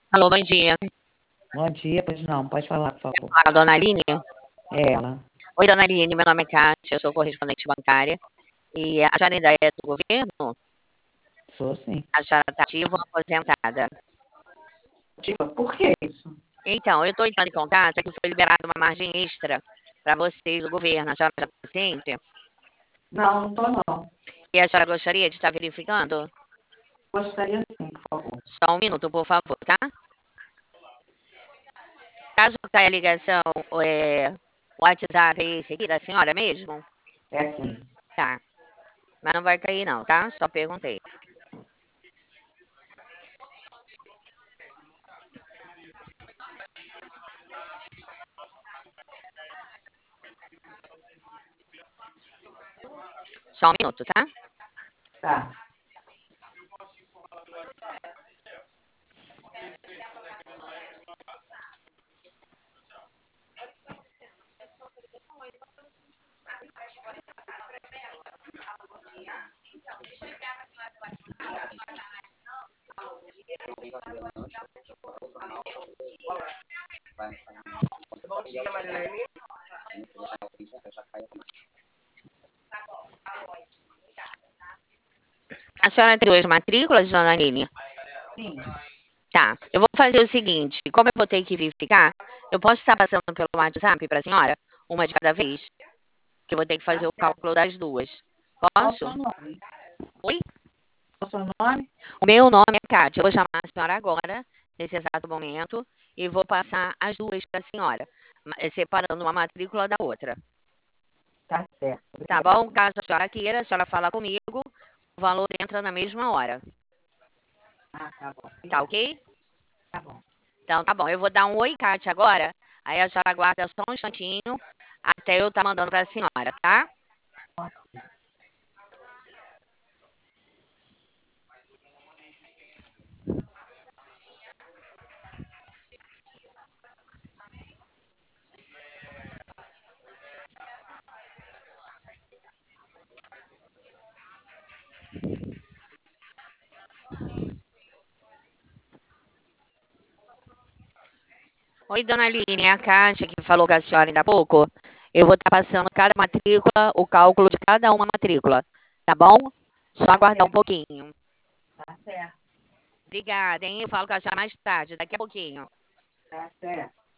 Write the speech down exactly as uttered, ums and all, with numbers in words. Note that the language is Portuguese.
Alô, bom dia. Bom dia, pois não, pode falar, por favor. Fala, dona Aline. É ela. Oi, dona Aline, meu nome é Kátia, eu sou correspondente bancária. E a senhora ainda é do governo? Sou sim. A senhora está ativa ou aposentada? Tipo, por que isso? Então, eu estou entrando em contato, é que foi liberada uma margem extra para vocês do governo. A senhora está ciente? Não, não tô não. E a senhora gostaria de estar verificando? Gostaria sim, por favor. Só um minuto, por favor, tá? Caso caia a ligação, é, o WhatsApp é esse aqui da senhora mesmo? É sim. Tá. Mas não vai cair não, tá? Só perguntei. Só um minuto, tá? Tá. A senhora tem duas matrículas, dona Aline? Sim. Tá. Eu vou fazer o seguinte: como eu vou ter que verificar, eu posso estar passando pelo WhatsApp para a senhora, uma de cada vez, que eu vou ter que fazer o cálculo das duas. Qual o Posso? seu nome? Oi? Qual o seu nome? O meu nome é Kátia. Eu vou chamar a senhora agora, nesse exato momento, e vou passar as duas para a senhora, ma- eh, separando uma matrícula da outra. Tá certo. Tá Obrigada. bom? Caso a senhora queira, a senhora fala comigo, o valor entra na mesma hora. Ah, tá bom. Tá Obrigada. ok? Tá bom. Então, tá bom. Eu vou dar um oi, Kátia, agora. Aí a senhora aguarda só um instantinho até eu estar mandando para a senhora, tá? Oi, dona Aline, é a Kátia que falou com a senhora ainda há pouco. Eu vou estar passando cada matrícula, o cálculo de cada uma matrícula, tá bom? Só Tá aguardar um certo. pouquinho. Tá certo. Obrigada, hein? Eu falo com a senhora mais tarde, daqui a pouquinho. Tá certo.